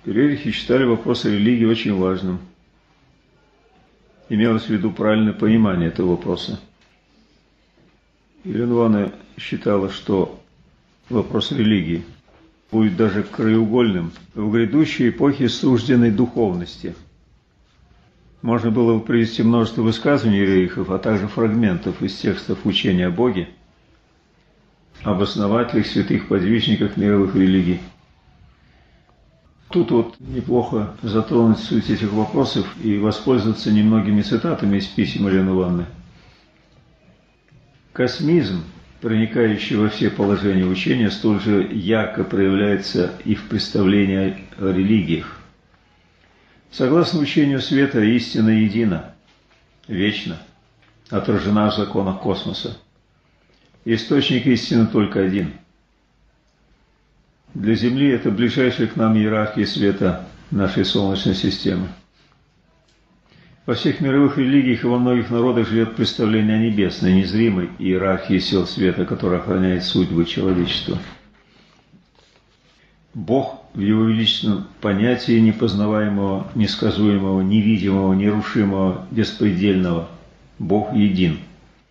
Рерихи считали вопрос о религии очень важным. Имелось в виду правильное понимание этого вопроса. Елена Ивановна считала, что вопрос религии будет даже краеугольным в грядущей эпохе сужденной духовности. Можно было бы привести множество высказываний рерихов, а также фрагментов из текстов учения о Боге, об основателях, святых подвижниках мировых религий. Тут вот неплохо затронуть суть этих вопросов и воспользоваться немногими цитатами из писем Елены Ивановны. Космизм, проникающий во все положения учения, столь же ярко проявляется и в представлении о религиях. Согласно учению света, истина едина, вечна, отражена в законах космоса. Источник истины только один. Для Земли это ближайшая к нам иерархия света нашей Солнечной системы. Во всех мировых религиях и во многих народах живет представление о небесной, незримой иерархии сил света, которая охраняет судьбы человечества. Бог в его величественном понятии непознаваемого, несказуемого, невидимого, нерушимого, беспредельного. Бог един.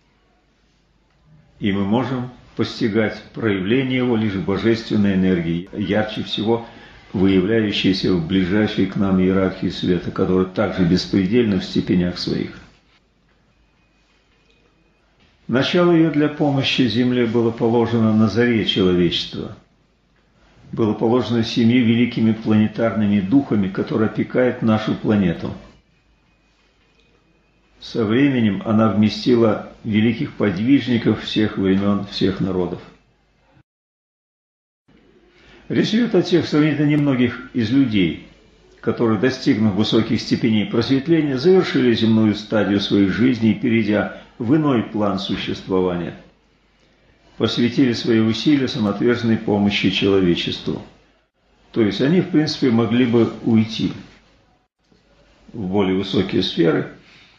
И мы можем постигать проявление его лишь в божественной энергии, ярче всего выявляющейся в ближайшей к нам иерархии света, которая также беспредельна в степенях своих. Начало ее для помощи Земле было положено на заре человечества. Было положено 7 великими планетарными духами, которые опекают нашу планету. Со временем она вместила великих подвижников всех времен, всех народов. Речь идет о тех сравнительно немногих из людей, которые, достигнув высоких степеней просветления, завершили земную стадию своей жизни и, перейдя в иной план существования, посвятили свои усилия самоотверженной помощи человечеству. То есть они, в принципе, могли бы уйти в более высокие сферы,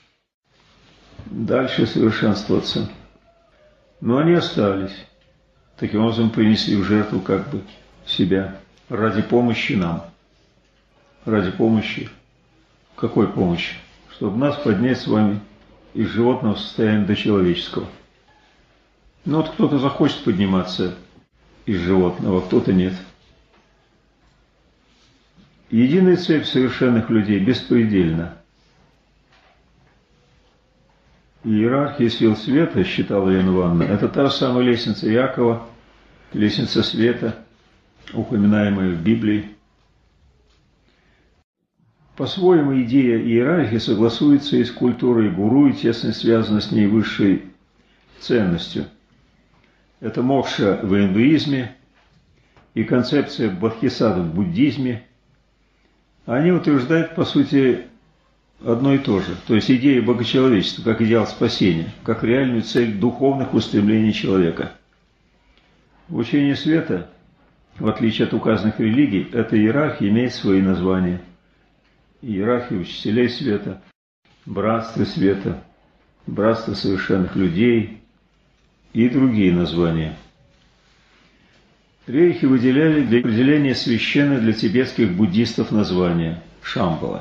дальше совершенствоваться. Но они остались. Таким образом принесли в жертву как бы себя ради помощи нам. Ради помощи. Какой помощи? Чтобы нас поднять с вами из животного состояния до человеческого. Ну вот кто-то захочет подниматься из животного, а кто-то нет. Единая цепь совершенных людей беспредельна. Иерархия сил света, считала Елена Ивановна, это та самая лестница Иакова, лестница света, упоминаемая в Библии. По-своему, идея иерархии согласуется и с культурой гуру и тесно связана с ней высшей ценностью. Это мокша в индуизме и концепция бодхисаттвы в буддизме. Они утверждают, по сути, одно и то же. То есть идея богочеловечества как идеал спасения, как реальную цель духовных устремлений человека. В учении света, в отличие от указанных религий, эта иерархия имеет свои названия. Иерархия учителей света, братство света, братство совершенных людей и другие названия. Рерихи выделяли для определения священное для тибетских буддистов название – Шамбала.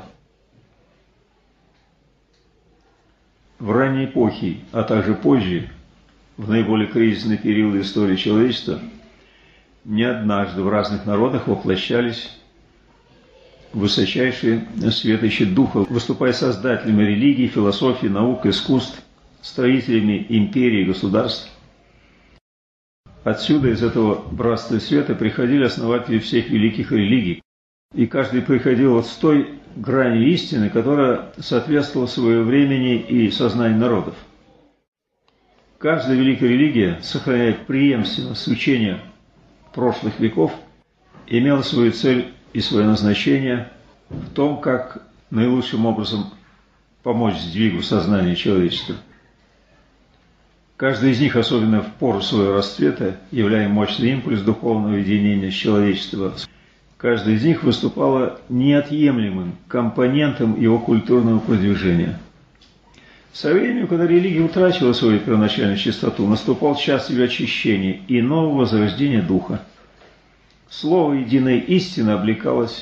В ранней эпохе, а также позже, в наиболее кризисный период истории человечества, не однажды в разных народах воплощались высочайшие светочи духа, выступая создателями религии, философии, наук, искусств, строителями империй и государств. Отсюда, из этого братства света, приходили основатели всех великих религий, и каждый приходил вот с той грани истины, которая соответствовала своему времени и сознанию народов. Каждая великая религия, сохраняя преемственность учения прошлых веков, имела свою цель и свое назначение в том, как наилучшим образом помочь сдвигу сознания человечества. Каждый из них, особенно в пору своего расцвета, являя мощный импульс духовного единения с человечеством, каждая из них выступала неотъемлемым компонентом его культурного продвижения. Со временем, когда религия утратила свою первоначальную чистоту, наступал час ее очищения и нового возрождения духа. Слово единой истины облекалось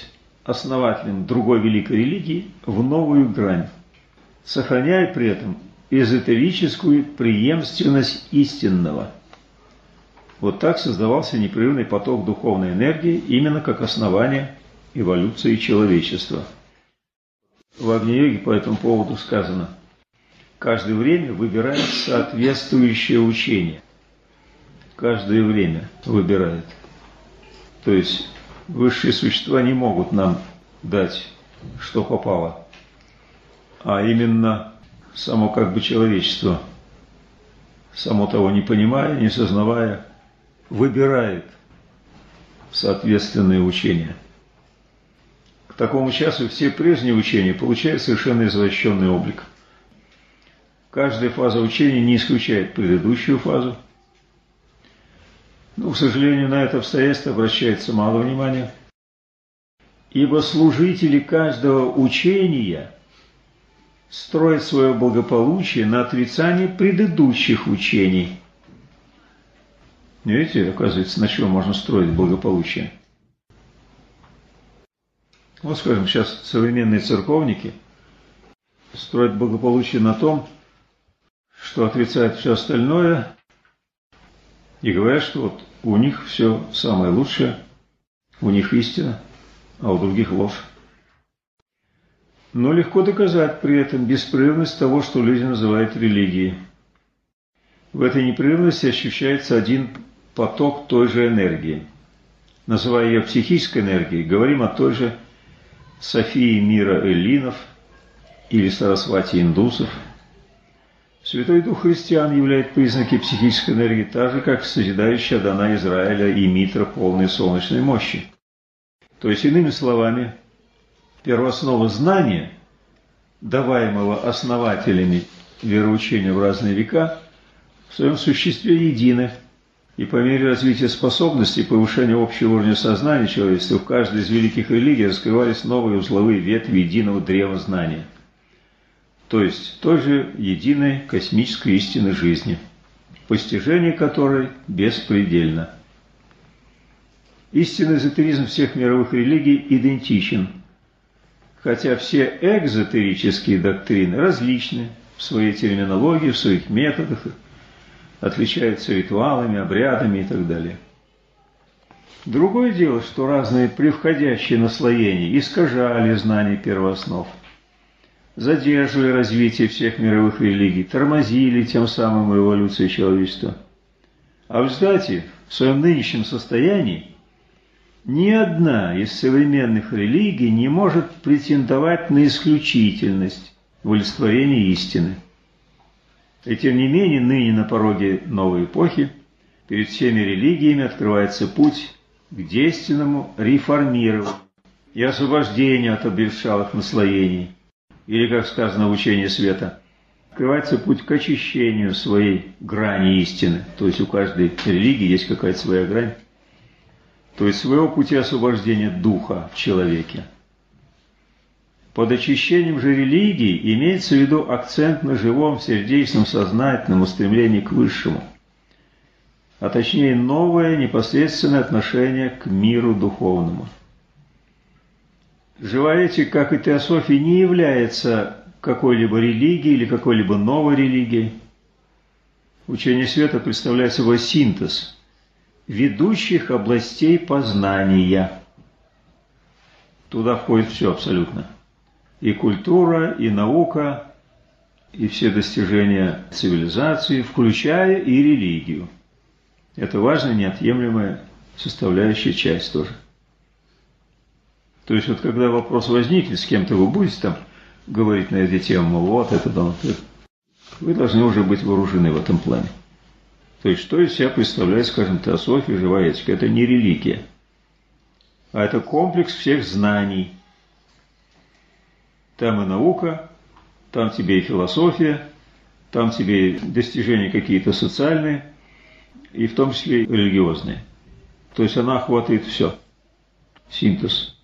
основателем другой великой религии в новую грань, сохраняя при этом эзотерическую преемственность истинного. Вот так создавался непрерывный поток духовной энергии именно как основание эволюции человечества. В Агни-йоге по этому поводу сказано: каждое время выбирает соответствующее учение. Каждое время выбирает. То есть высшие существа не могут нам дать, что попало, а именно само как бы человечество, само того не понимая, не сознавая, выбирает соответственные учения. К такому часу все прежние учения получают совершенно извращенный облик. Каждая фаза учения не исключает предыдущую фазу. Но, к сожалению, на это обстоятельство обращается мало внимания. Ибо служители каждого учения строят свое благополучие на отрицании предыдущих учений. Видите, оказывается, на чем можно строить благополучие? Вот, скажем, сейчас современные церковники строят благополучие на том, что отрицают все остальное и говорят, что вот у них все самое лучшее, у них истина, а у других ложь. Но легко доказать при этом беспрерывность того, что люди называют религией. В этой непрерывности ощущается один поток той же энергии. Называя ее психической энергией, говорим о той же Софии мира эллинов или Сарасвати индусов. Святой Дух христиан являет признаки психической энергии так же, как созидающая дана Израиля и Митра полной солнечной мощи. То есть, иными словами, первооснова знания, даваемого основателями вероучения в разные века, в своем существе едины, и по мере развития способностей и повышения общего уровня сознания человечества в каждой из великих религий раскрывались новые узловые ветви единого древа знания, то есть той же единой космической истины жизни, постижение которой беспредельно. Истинный эзотеризм всех мировых религий идентичен, хотя все экзотерические доктрины различны в своей терминологии, в своих методах, отличаются ритуалами, обрядами и так далее. Другое дело, что разные превходящие наслоения искажали знания первооснов, задерживали развитие всех мировых религий, тормозили тем самым эволюцию человечества. А в результате, в своем нынешнем состоянии, ни одна из современных религий не может претендовать на исключительность в олицетворении истины. И тем не менее, ныне на пороге новой эпохи перед всеми религиями открывается путь к действенному реформированию и освобождению от обветшалых наслоений, или, как сказано в учении света, открывается путь к очищению своей грани истины. То есть у каждой религии есть какая-то своя грань, то есть своего пути освобождения духа в человеке. Под очищением же религии имеется в виду акцент на живом, сердечном, сознательном устремлении к высшему, а точнее новое непосредственное отношение к миру духовному. Живая этика, как и теософия, не является какой-либо религией или какой-либо новой религией. Учение света представляет собой синтез ведущих областей познания. Туда входит все абсолютно. И культура, и наука, и все достижения цивилизации, включая и религию. Это важная, неотъемлемая составляющая часть тоже. То есть вот когда вопрос возникнет, с кем-то вы будете там говорить на эти темы, вот это, вы должны уже быть вооружены в этом плане. То есть что из себя представляет, скажем, теософия, живая этика? Это не религия, а это комплекс всех знаний. Там и наука, там тебе и философия, там тебе и достижения какие-то социальные, и в том числе и религиозные. То есть она охватывает все. Синтез.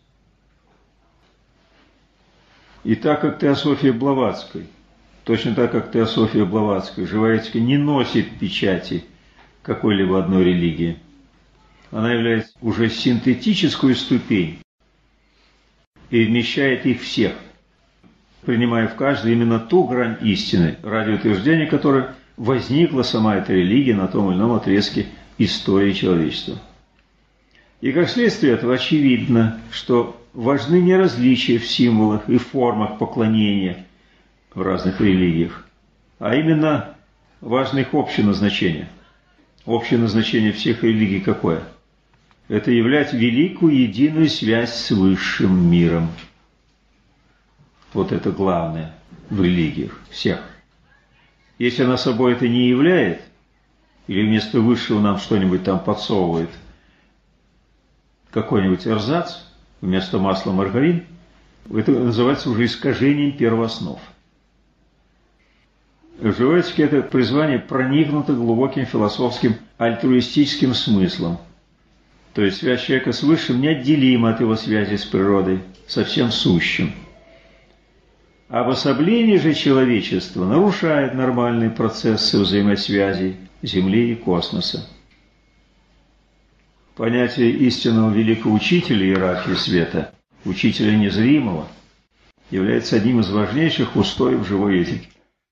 И так как теософия Блаватской, точно так как теософия Блаватской, живая этика не носит печати какой-либо одной религии, она является уже синтетическую ступень и вмещает их всех, принимая в каждой именно ту грань истины, ради утверждения которой возникла сама эта религия на том или ином отрезке истории человечества. И как следствие этого очевидно, что важны не различия в символах и формах поклонения в разных религиях, а именно важно их общее назначение. Общее назначение всех религий какое? Это являть великую единую связь с высшим миром. Вот это главное в религиях всех. Если она собой это не являет, или вместо высшего нам что-нибудь там подсовывает, какой-нибудь эрзац, вместо масла маргарин, это называется уже искажением первооснов. В живой этике это призвание проникнуто глубоким философским альтруистическим смыслом. То есть связь человека с Высшим неотделима от его связи с природой, со всем сущим. Обособление же человечества нарушает нормальные процессы взаимосвязи Земли и космоса. Понятие истинного великого учителя иерархии света, учителя незримого, является одним из важнейших устоев живой этики.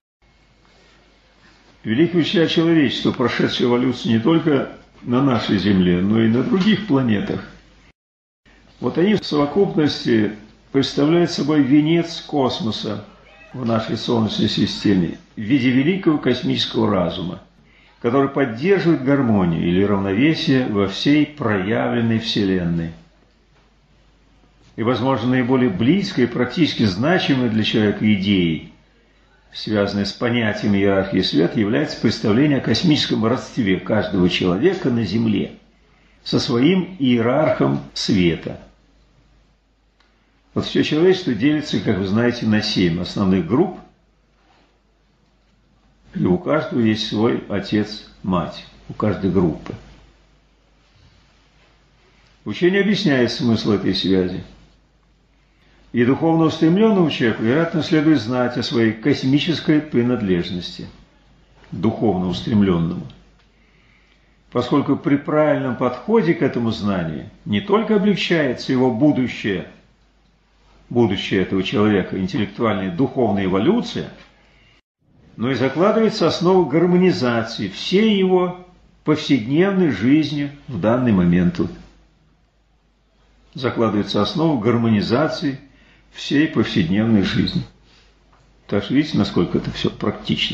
Великие учителя человечества, прошедшие эволюцию не только на нашей Земле, но и на других планетах, вот они в совокупности представляют собой венец космоса в нашей Солнечной системе в виде великого космического разума, который поддерживает гармонию или равновесие во всей проявленной Вселенной. И, возможно, наиболее близкой и практически значимой для человека идеей, связанной с понятием иерархии света, является представление о космическом родстве каждого человека на Земле со своим иерархом света. Вот все человечество делится, как вы знаете, на 7 основных групп, и у каждого есть свой отец-мать, у каждой группы. Учение объясняет смысл этой связи. И духовно устремленному человеку, вероятно, следует знать о своей космической принадлежности, духовно устремленному. Поскольку при правильном подходе к этому знанию не только облегчается его будущее этого человека, интеллектуальная духовная эволюция, но и закладывается основа гармонизации всей его повседневной жизни в данный момент. Закладывается основа гармонизации всей повседневной жизни. Так что видите, насколько это все практично.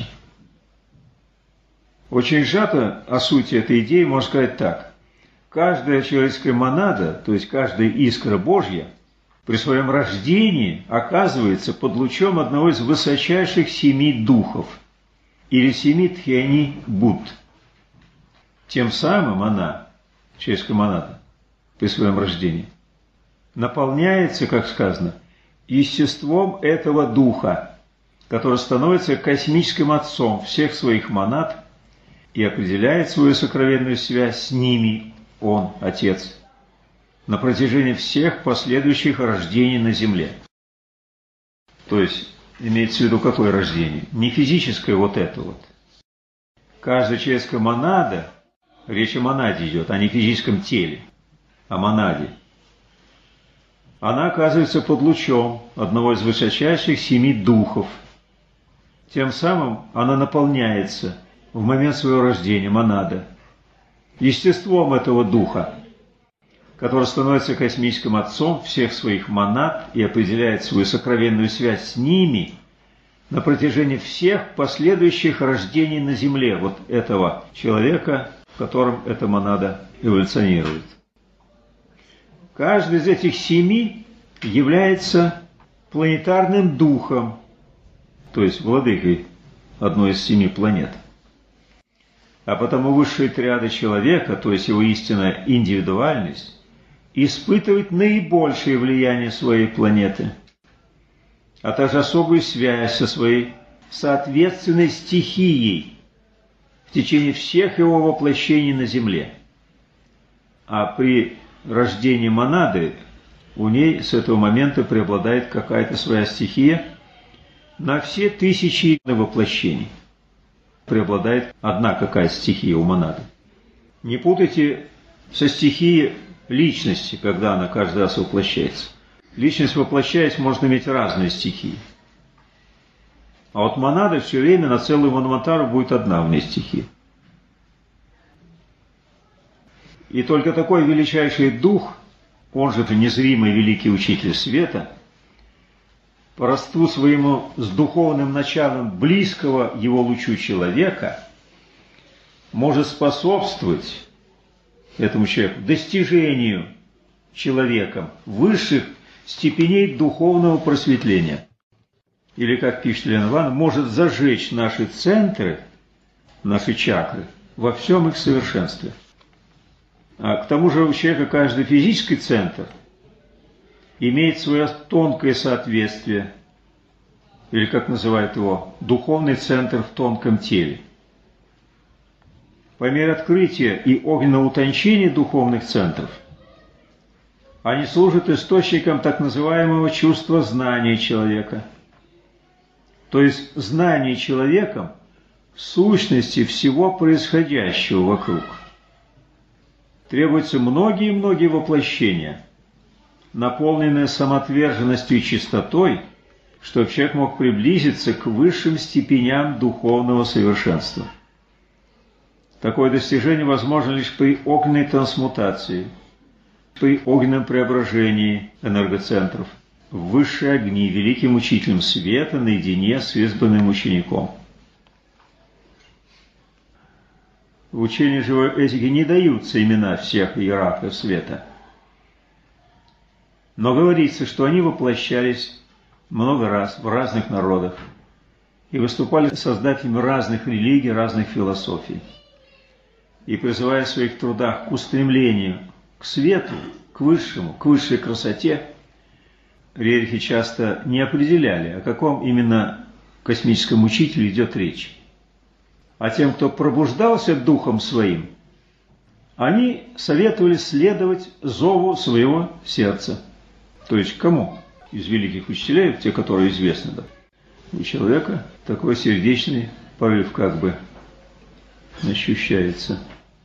Очень сжато о сути этой идеи можно сказать так. Каждая человеческая монада, то есть каждая искра Божья, при своем рождении оказывается под лучом одного из высочайших 7 духов, или 7 тхени Будд. Тем самым она, человеческая монада, при своем рождении, наполняется, как сказано, естеством этого духа, который становится космическим отцом всех своих монад и определяет свою сокровенную связь с ними, он, Отец, на протяжении всех последующих рождений на Земле. То есть, имеется в виду какое рождение? Не физическое вот это вот. Каждая человеческая монада, речь о монаде идет, а не физическом теле, о монаде. Она оказывается под лучом одного из высочайших 7 духов. Тем самым она наполняется в момент своего рождения, монада, естеством этого духа, который становится космическим отцом всех своих монад и определяет свою сокровенную связь с ними на протяжении всех последующих рождений на Земле, вот этого человека, в котором эта монада эволюционирует. Каждый из этих 7 является планетарным духом, то есть владыкой одной из 7 планет. А потому высшие триады человека, то есть его истинная индивидуальность, испытывает наибольшее влияние своей планеты, а также особую связь со своей соответственной стихией в течение всех его воплощений на Земле. А при рождении монады у ней с этого момента преобладает какая-то своя стихия. На все 1000 воплощений преобладает одна какая стихия у монады. Не путайте со стихией личности, когда она каждый раз воплощается. Личность, воплощаясь, может иметь разные стихии. А вот монада все время на целую монументару будет одна вне стихии. И только такой величайший дух, он же незримый великий учитель света, по родству своему с духовным началом близкого его лучу человека, может способствовать этому человеку достижению человеком высших степеней духовного просветления. Или, как пишет Елена Ивановна, может зажечь наши центры, наши чакры во всем их совершенстве. А к тому же у человека каждый физический центр имеет свое тонкое соответствие, или, как называют его, духовный центр в тонком теле. По мере открытия и огненного утончения духовных центров они служат источником так называемого чувства знания человека. То есть знание человеком сущности всего происходящего вокруг. Требуются многие-многие воплощения, наполненные самоотверженностью и чистотой, чтобы человек мог приблизиться к высшим степеням духовного совершенства. Такое достижение возможно лишь при огненной трансмутации, при огненном преображении энергоцентров в высшие огни великим учителем света наедине с избранным учеником. В учении живой этики не даются имена всех иерархов света, но говорится, что они воплощались много раз в разных народах и выступали создателями разных религий, разных философий. И призывая в своих трудах к устремлению к свету, к высшему, к высшей красоте, рерихи часто не определяли, о каком именно космическом учителе идет речь. А тем, кто пробуждался духом своим, они советовали следовать зову своего сердца. То есть кому из великих учителей, те, которые известны, да? У человека такой сердечный порыв как бы ощущается.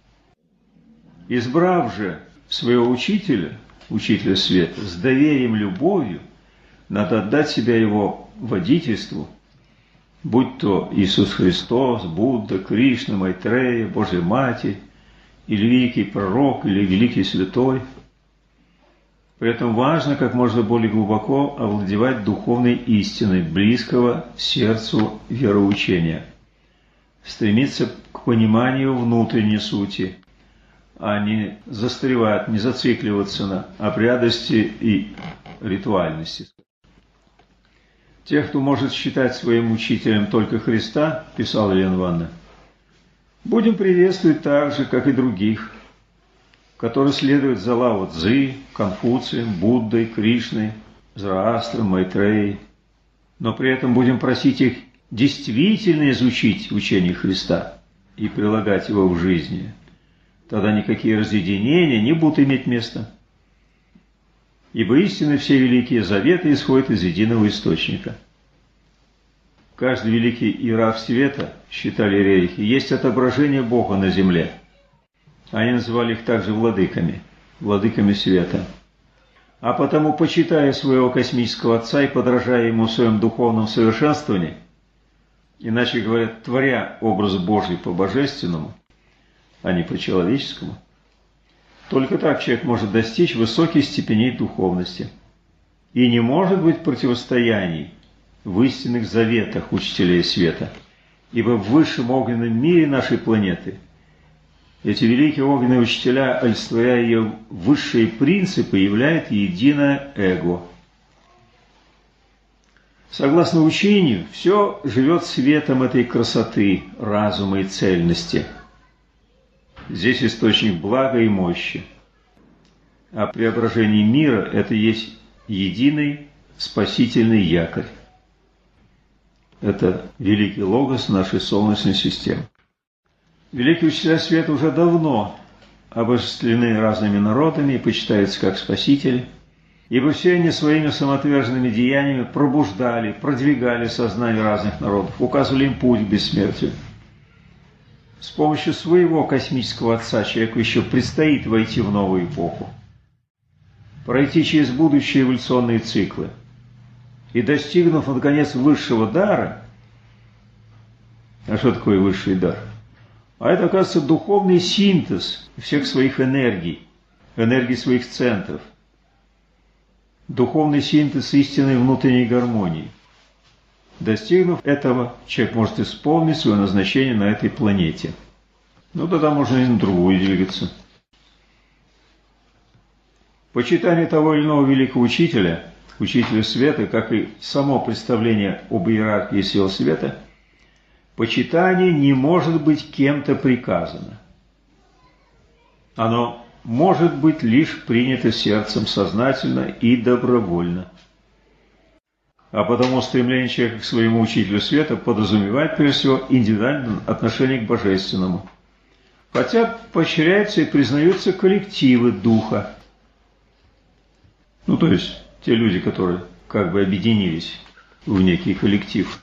Избрав же своего учителя, учителя света, с доверием, любовью, надо отдать себя его водительству, будь то Иисус Христос, Будда, Кришна, Майтрея, Божья Матерь, или великий пророк, или великий святой. При этом важно как можно более глубоко овладевать духовной истиной близкого сердцу вероучения, стремиться к пониманию внутренней сути, а не застревать, не зацикливаться на обрядности и ритуальности. Тех, кто может считать своим учителем только Христа, писала Елена Ивановна, будем приветствовать так же, как и других, которые следуют за Лао Цзы, Конфуцием, Буддой, Кришной, Зороастром, Майтреей, но при этом будем просить их действительно изучить учение Христа и прилагать его в жизни. Тогда никакие разъединения не будут иметь места. Ибо истинно все великие заветы исходят из единого источника. Каждый великий иерарх света, считали рерихи, есть отображение Бога на земле. Они называли их также владыками, владыками света. А потому, почитая своего космического отца и подражая ему в своем духовном совершенствовании, иначе говоря, творя образ Божий по божественному, а не по человеческому, только так человек может достичь высоких степеней духовности. И не может быть противостояний в истинных заветах учителей света, ибо в высшем огненном мире нашей планеты эти великие огненные учителя, олицетворяя ее высшие принципы, являют единое эго. Согласно учению, все живет светом этой красоты, разума и цельности. Здесь источник блага и мощи. А преображение мира – это есть единый спасительный якорь. Это великий логос нашей Солнечной системы. Великие учителя света уже давно обожествлены разными народами и почитаются как спасители, ибо все они своими самоотверженными деяниями пробуждали, продвигали сознание разных народов, указывали им путь к бессмертию. С помощью своего космического отца человеку еще предстоит войти в новую эпоху. пройти через будущие эволюционные циклы. И достигнув, наконец, высшего дара, а что такое высший дар? А это, оказывается, духовный синтез всех своих энергий, энергий своих центров. Духовный синтез истинной внутренней гармонии. Достигнув этого, человек может исполнить свое назначение на этой планете. Ну, тогда можно и на другую двигаться. Почитание того или иного великого учителя, учителя света, как и само представление об иерархии сил света, почитание не может быть кем-то приказано. Оно может быть лишь принято сердцем сознательно и добровольно. А потому стремление человека к своему учителю света подразумевает, прежде всего, индивидуальное отношение к Божественному. Хотя поощряются и признаются коллективы духа. Ну, то есть, те люди, которые как бы объединились в некий коллектив.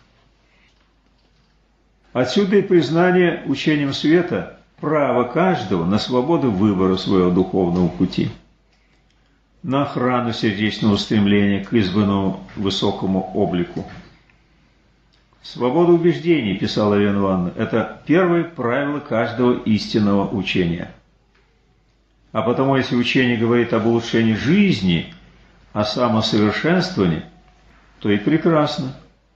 Отсюда и признание учением света права каждого на свободу выбора своего духовного пути, на охрану сердечного стремления к избранному высокому облику. Свобода убеждений, писала Елена Ивановна, это первое правило каждого истинного учения. А потому, если учение говорит об улучшении жизни, о самосовершенствовании, то и прекрасно.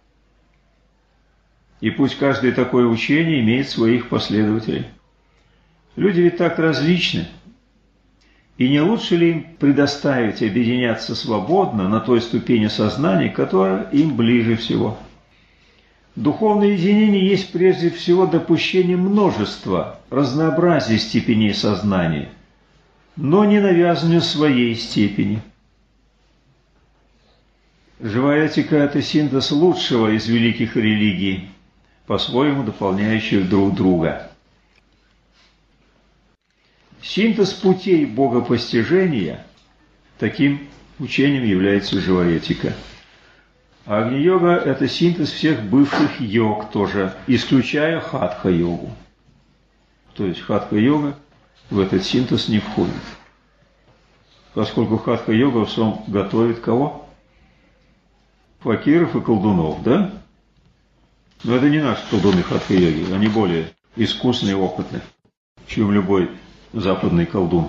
И пусть каждое такое учение имеет своих последователей. Люди ведь так различны. И не лучше ли им предоставить объединяться свободно на той ступени сознания, которая им ближе всего? Духовное единение есть прежде всего допущение множества, разнообразия степеней сознания, но не навязывание своей степени. Живая этика – это синтез лучшего из великих религий, по-своему дополняющих друг друга. Синтез путей богопостижения таким учением является живая этика. А Агни-йога – это синтез всех бывших йог тоже, исключая хатха-йогу. То есть хатха-йога в этот синтез не входит. Поскольку хатха-йога в основном готовит кого? Факиров и колдунов, да? Но это не наши колдуны хатха-йоги, они более искусные и опытные, чем любой западный колдун.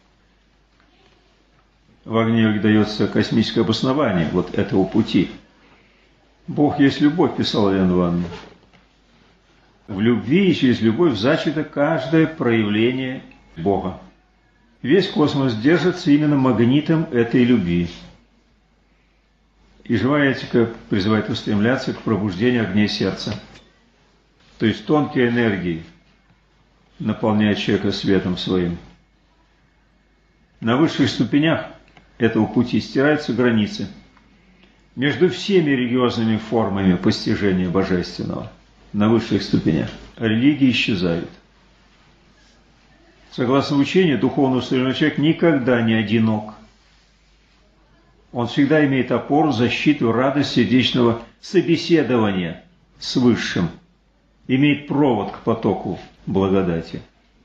В Агни-йоге дается космическое обоснование вот этого пути. Бог есть любовь, писала Елена Ивановна. В любви и через любовь зачато каждое проявление Бога. Весь космос держится именно магнитом этой любви. И живая этика призывает устремляться к пробуждению огней сердца. То есть тонкие энергии наполняют человека светом своим. На высших ступенях этого пути стираются границы между всеми религиозными формами постижения Божественного. На высших ступенях религии исчезают. Согласно учению, духовно устроенный человек никогда не одинок. Он всегда имеет опору, защиту, радость сердечного собеседования с Высшим. Имеет провод к потоку благодати.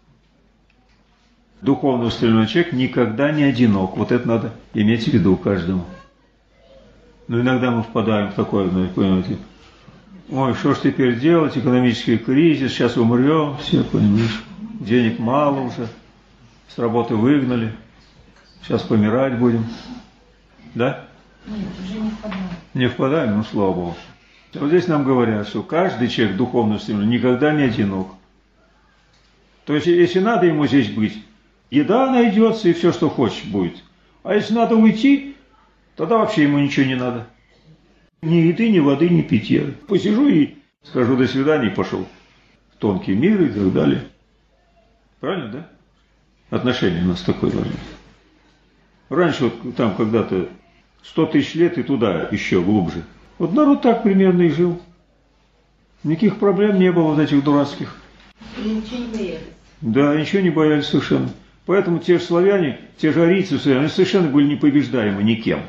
Духовно устроенный человек никогда не одинок. Вот это надо иметь в виду каждому. Но иногда мы впадаем в такое, понимаете, ой, что ж теперь делать, экономический кризис, сейчас умрем, все, понимаешь, денег мало уже, с работы выгнали, сейчас помирать будем. Да? Нет, уже не впадаем. Не впадаем, ну слава Богу. Вот здесь нам говорят, что каждый человек духовно устремленный никогда не одинок. То есть, если надо ему здесь быть, еда найдется и все, что хочешь, будет. А если надо уйти, тогда вообще ему ничего не надо. Ни еды, ни воды, ни питья. Посижу и скажу до свидания и пошел в тонкий мир и так далее. Правильно, да? Отношение у нас такое должно быть. Раньше вот там когда-то 100 тысяч лет и туда еще глубже. Вот народ так примерно и жил. Никаких проблем не было вот этих дурацких. И ничего не боялись. Да, ничего не боялись совершенно. Поэтому те же славяне, те же арийцы, они совершенно были непобеждаемы никем.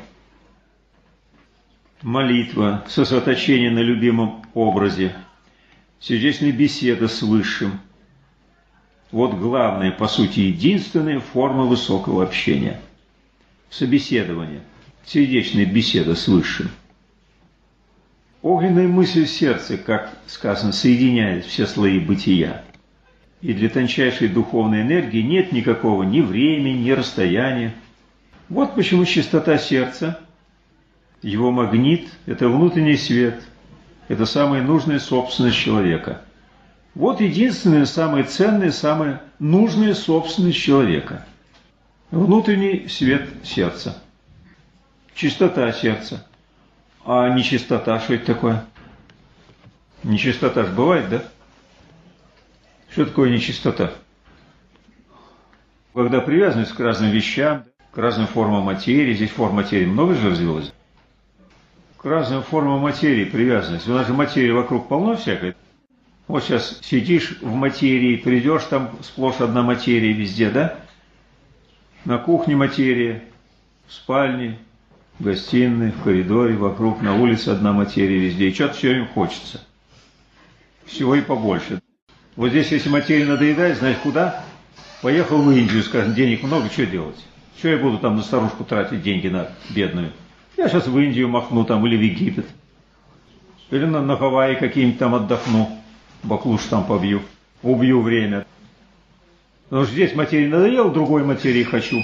Молитва, сосредоточение на любимом образе, сердечная беседа с Высшим. Вот главная, по сути, единственная форма высокого общения. собеседование, сердечная беседа с Высшим. Огненная мысль в сердце, как сказано, соединяет все слои бытия. И для тончайшей духовной энергии нет никакого ни времени, ни расстояния. Вот почему чистота сердца, его магнит – это внутренний свет, это самая нужная собственность человека. Вот единственная, самая ценная, самая нужная собственность человека. Внутренний свет сердца. Чистота сердца. А нечистота, что это такое? Нечистота же бывает, да? Что такое нечистота? Когда привязанность к разным вещам, к разным формам материи, здесь форм материи много же развилось. К разным формам материи привязанность. У нас же материи вокруг полно всякой. Вот сейчас сидишь в материи, придешь, там сплошь одна материя везде, да? На кухне материя, в спальне, в гостиной, в коридоре, вокруг, на улице одна материя везде. И что-то все им хочется. Всего и побольше. Вот здесь, если материя надоедает, знаешь, куда? Поехал в Индию, скажем, денег много, что делать? Что я буду там на старушку тратить деньги на бедную? Я сейчас в Индию махну там, или в Египет. Или на Гавайи какие-нибудь там отдохну. Баклуш там побью. Убью время. Потому что здесь материя надоела, другой материи хочу.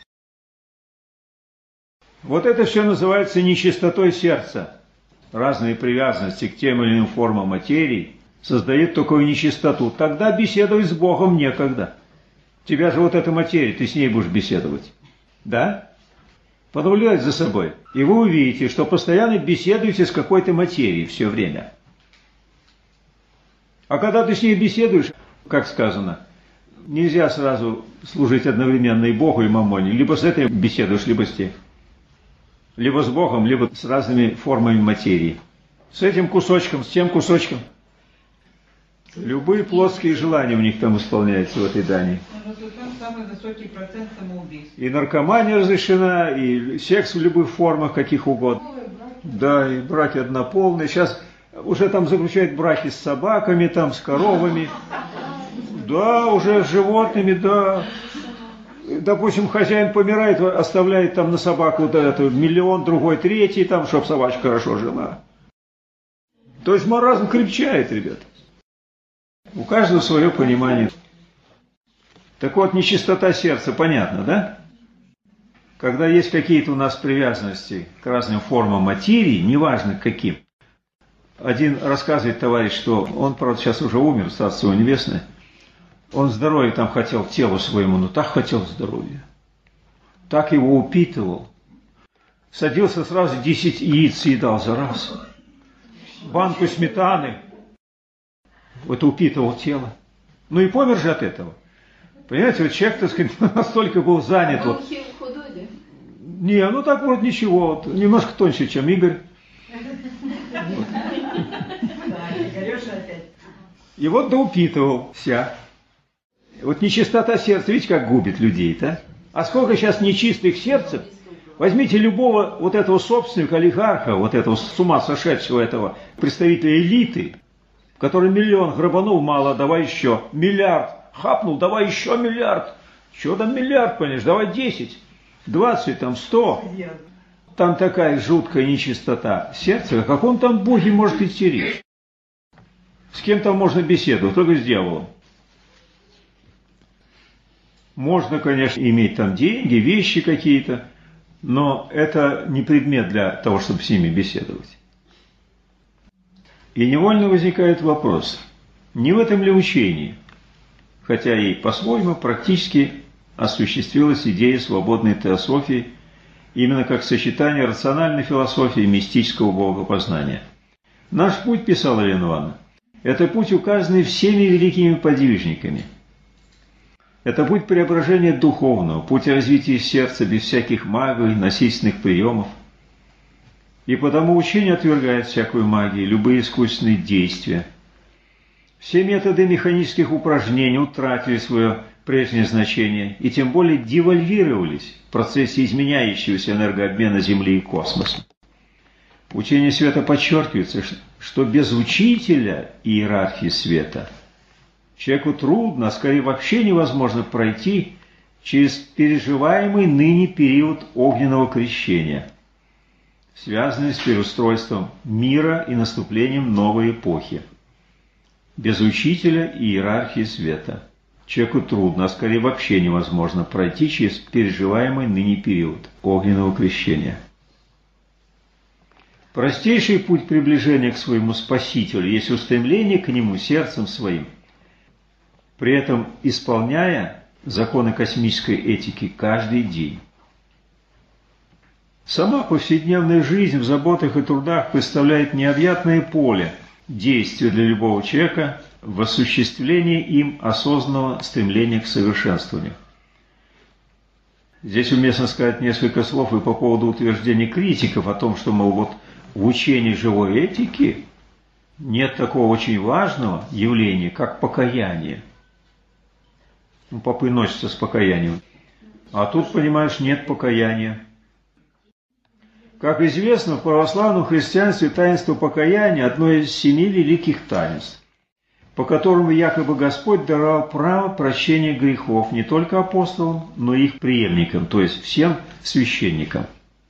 Вот это все называется нечистотой сердца. Разные привязанности к тем или иным формам материи создают такую нечистоту. Тогда беседовать с Богом некогда. Тебя же вот эта материя, ты с ней будешь беседовать. Да? Понаблюдать за собой. И вы увидите, что постоянно беседуете с какой-то материей все время. А когда ты с ней беседуешь, как сказано, нельзя сразу служить одновременно и Богу, и мамоне. Либо с этой беседуешь, либо с тем. Либо с Богом, либо с разными формами материи. С этим кусочком, с тем кусочком. Любые плотские желания у них там исполняются в этой Дании. Самый высокий процент самоубийств. И наркомания разрешена, и секс в любых формах, каких угодно. Да, и браки однополные. Сейчас уже там заключают браки с собаками, там, с коровами. Да, уже с животными, да. Допустим, хозяин помирает, оставляет там на собаку вот это, миллион, другой, третий, там, чтобы собачка хорошо жила. То есть маразм крепчает, ребят. У каждого свое понимание. Так вот, нечистота сердца, понятно, да? Когда есть какие-то у нас привязанности к разным формам материи, неважно к каким. Один рассказывает товарищ, что он, правда, сейчас уже умер, Царство Небесное. Он здоровье там хотел телу своему, но так хотел здоровья. Так его упитывал. Садился сразу 10 яиц съедал за раз. Банку сметаны. Вот упитывал тело. Ну и помер же от этого. Понимаете, вот человек, так сказать, настолько был занят. А он вот. худой, да? Не, ну так вот ничего. Вот, немножко тоньше, чем Игорь. И вот доупитывался. Вот нечистота сердца, видите, как губит людей-то? А сколько сейчас нечистых сердцев? Возьмите любого вот этого собственника, олигарха, вот этого с ума сошедшего этого представителя элиты, который миллион грабанул, мало, давай еще. Миллиард хапнул, давай еще миллиард. Чего там миллиард, понимаешь, давай 10, 20, там 100. Там такая жуткая нечистота сердца, о каком там Боге может идти речь? С кем там можно беседовать? Только с дьяволом. Можно, конечно, иметь там деньги, вещи какие-то, но это не предмет для того, чтобы с ними беседовать. И невольно возникает вопрос, не в этом ли учении, хотя и по-своему практически осуществилась идея свободной теософии, именно как сочетание рациональной философии и мистического богопознания. Наш путь, писала Елена Ивановна, это путь, указанный всеми великими подвижниками. Это путь преображения духовного, путь развития сердца без всяких магий, насильственных приемов. И потому учение отвергает всякую магию, любые искусственные действия. Все методы механических упражнений утратили свое прежнее значение и тем более девальвировались в процессе изменяющегося энергообмена Земли и космоса. Учение света подчеркивается, что без учителя иерархии света человеку трудно, а скорее вообще невозможно пройти через переживаемый ныне период огненного крещения, связанный с переустройством мира и наступлением новой эпохи. Без учителя и иерархии света человеку трудно, а скорее вообще невозможно пройти через переживаемый ныне период огненного крещения. Простейший путь приближения к своему Спасителю есть устремление к Нему сердцем своим, при этом исполняя законы космической этики каждый день. Сама повседневная жизнь в заботах и трудах представляет необъятное поле действия для любого человека в осуществлении им осознанного стремления к совершенствованию. Здесь уместно сказать несколько слов и по поводу утверждений критиков о том, что, мол, вот в учении живой этики нет такого очень важного явления, как покаяние. Попы носятся с покаянием. А тут, понимаешь, нет покаяния. Как известно, в православном христианстве таинство покаяния – одно из 7 великих таинств, по которому якобы Господь даровал право прощения грехов не только апостолам, но и их преемникам, то есть всем священникам.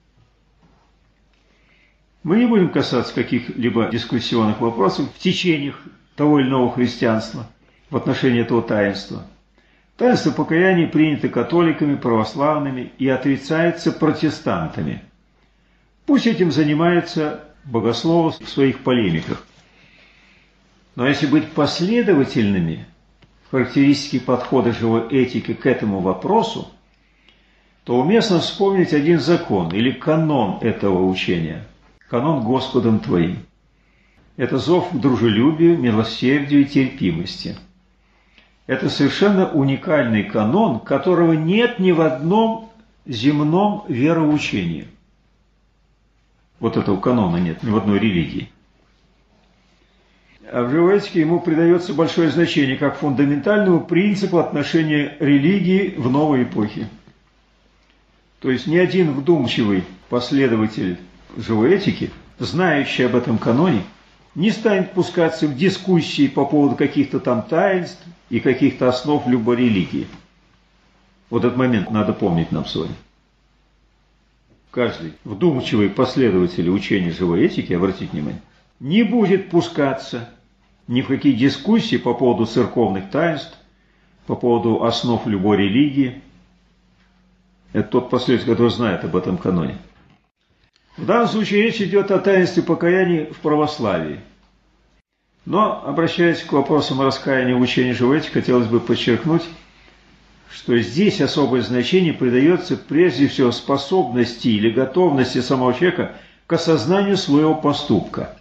Мы не будем касаться каких-либо дискуссионных вопросов в течениях того или иного христианства в отношении этого таинства. Таинство покаяния принято католиками, православными и отрицается протестантами. Пусть этим занимаются богословы в своих полемиках. Но если быть последовательными в характеристике подхода живой этики к этому вопросу, то уместно вспомнить один закон или канон этого учения. Канон Господом твоим. Это зов к дружелюбию, милосердию и терпимости. Это совершенно уникальный канон, которого нет ни в одном земном вероучении. Вот этого канона нет ни в одной религии. А в живой этике ему придается большое значение как фундаментальному принципу отношения религии в новой эпохе. То есть ни один вдумчивый последователь живой этики, знающий об этом каноне, не станет пускаться в дискуссии по поводу каких-то там таинств и каких-то основ любой религии. Вот этот момент надо помнить нам с вами. Каждый вдумчивый последователь учения живой этики, обратите внимание, не будет пускаться ни в какие дискуссии по поводу церковных таинств, по поводу основ любой религии. Это тот последователь, который знает об этом каноне. В данном случае речь идет о таинстве покаяния в православии. Но, обращаясь к вопросам раскаяния в учении живой этики, хотелось бы подчеркнуть, что здесь особое значение придается прежде всего способности или готовности самого человека к осознанию своего поступка.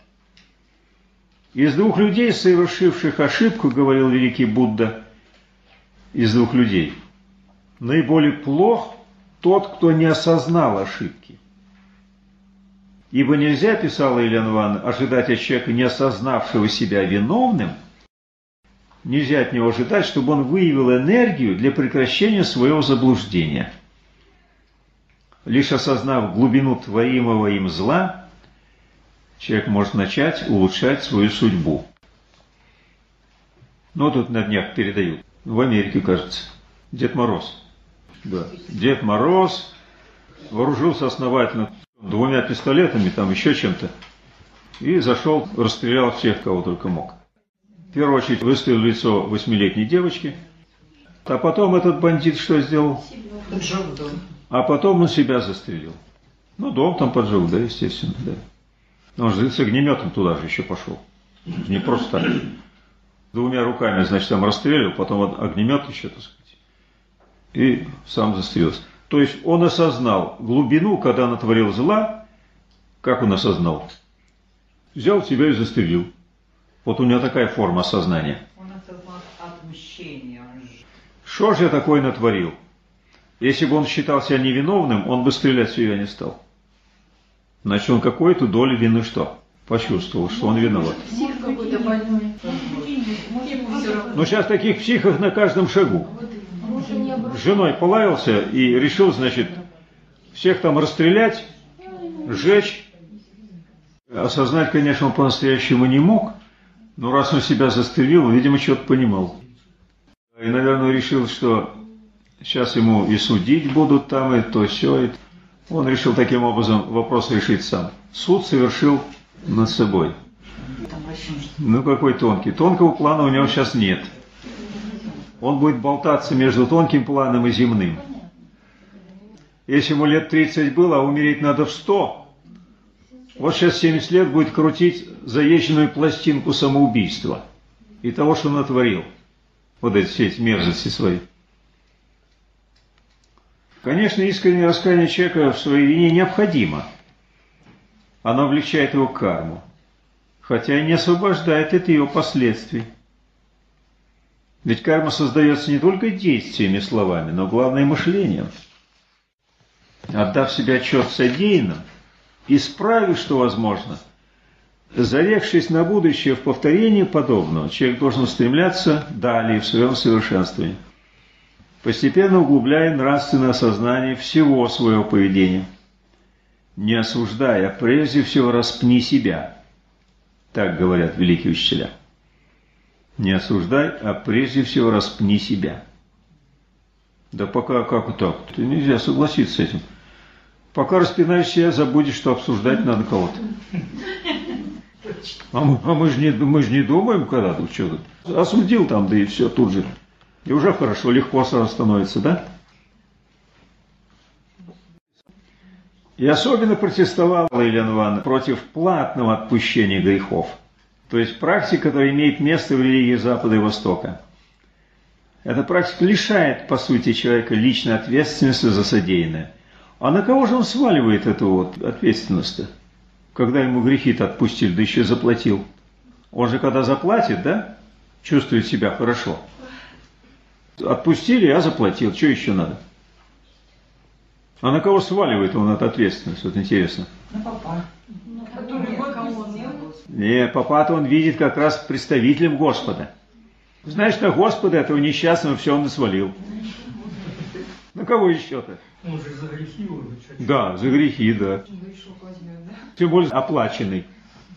Из двух людей, совершивших ошибку, говорил великий Будда, из двух людей, наиболее плох тот, кто не осознал ошибки. Ибо нельзя, писала Елена Ивановна, ожидать от человека, не осознавшего себя виновным, нельзя от него ожидать, чтобы он выявил энергию для прекращения своего заблуждения. Лишь осознав глубину творимого им зла, человек может начать улучшать свою судьбу. Но тут на днях передают, в Америке, кажется, Дед Мороз. Да. Дед Мороз вооружился основательно 2 пистолетами, там еще чем-то, и зашел, расстрелял всех, кого только мог. В первую очередь выстрелил в лицо 8-летней девочки, а потом этот бандит что сделал? Поджег дом. А потом он себя застрелил. Ну, дом там поджег, да, естественно, да. Он же с огнеметом туда же еще пошел. Не просто так. 2 руками, значит, там расстреливал, потом огнемет еще, так сказать, и сам застрелился. То есть он осознал глубину, когда натворил зла. Как он осознал? Взял себя и застрелил. Вот у него такая форма осознания. Он осознал отмщение. Что же я такое натворил? Если бы он считал себя невиновным, он бы стрелять в себя не стал. Значит, он какую-то долю вины что? Почувствовал, что он виноват. Псих какой-то больной. Но сейчас таких психов на каждом шагу. С женой полаялся и решил, значит, всех там расстрелять, сжечь. Осознать, конечно, он по-настоящему не мог, но раз он себя застрелил, видимо, что-то понимал. И, наверное, решил, что Сейчас ему и судить будут там, и то сё. Он решил таким образом вопрос решить сам. Суд совершил над собой. Ну какой тонкий. Тонкого плана у него сейчас нет. Он будет болтаться между тонким планом и земным. Если ему лет 30 было, а умереть надо в 100, вот сейчас 70 лет будет крутить заезженную пластинку самоубийства и того, что натворил. Вот эти все эти мерзости свои. Конечно, искреннее раскаяние человека в своей вине необходимо. Оно облегчает его карму, хотя и не освобождает от ее последствий. Ведь карма создается не только действиями и словами, но главное мышлением. Отдав себе отчет в содеянном, исправив, что возможно, зарекшись на будущее в повторении подобного, человек должен устремляться далее в своем совершенствовании, постепенно углубляя нравственное осознание всего своего поведения. Не осуждая, а прежде всего распни себя. Так говорят великие учителя. Не осуждай, а прежде всего распни себя. Да пока как так? Нельзя согласиться с этим. Пока распинаешь себя, забудешь, что обсуждать надо кого-то. Мы же не думаем, когда тут что-то. Осудил там, да и все тут же. И уже хорошо, легко сразу становится, да? И особенно протестовала Елена Ивановна против платного отпущения грехов. То есть практика, которая имеет место в религии Запада и Востока. Эта практика лишает, по сути, человека личной ответственности за содеянное. А на кого же он сваливает эту вот ответственность-то? Когда ему грехи-то отпустили, да еще и заплатил. Он же когда заплатит, да, чувствует себя хорошо. Отпустили, я заплатил, что еще надо? А на кого сваливает он эту ответственность? Вот интересно. На папа. Не, папа-то он видит как раз представителем Господа. Знаешь, на Господа этого несчастного все он и свалил. На кого еще-то? Он же за грехи уже. Да, за грехи, да. Тем более оплаченный.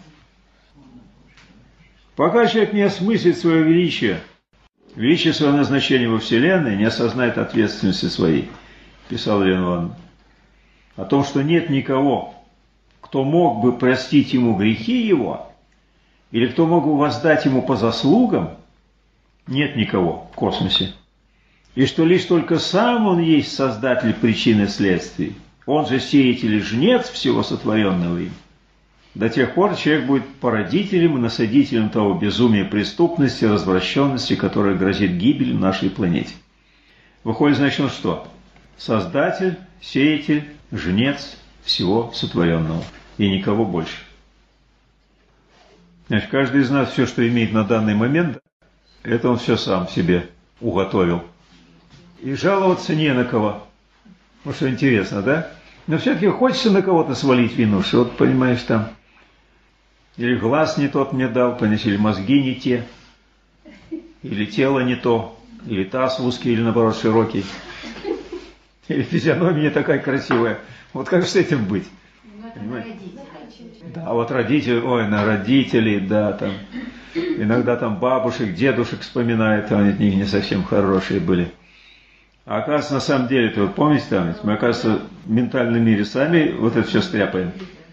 Пока человек не осмыслит свое величие своего назначения во Вселенной, не осознает ответственности своей, писал Елена Ивановна, о том, что нет никого, кто мог бы простить ему грехи его, или кто мог бы воздать ему по заслугам, нет никого в космосе. И что лишь только сам он есть создатель причин и следствий, он же сеятель и жнец всего сотворенного им. До тех пор человек будет породителем и насадителем того безумия преступности, развращенности, которая грозит гибелью нашей планете. Выходит, значит, он что? Создатель, сеятель, жнец всего сотворенного. И никого больше. Значит, каждый из нас все, что имеет на данный момент, это он все сам себе уготовил. И жаловаться не на кого. Ну, что интересно, да? Но все-таки хочется на кого-то свалить вину, что вот, понимаешь, там, или глаз не тот мне дал, или мозги не те, или тело не то, или таз узкий, или наоборот широкий, или физиономия не такая красивая. Вот как же с этим быть? Понимаете? Да, вот родители, ой, на родителей, да, там, иногда там бабушек, дедушек вспоминают, они от них не совсем хорошие были. А оказывается, на самом деле, вы помните, там, мы, оказывается, в ментальном мире сами вот это все стряпаем.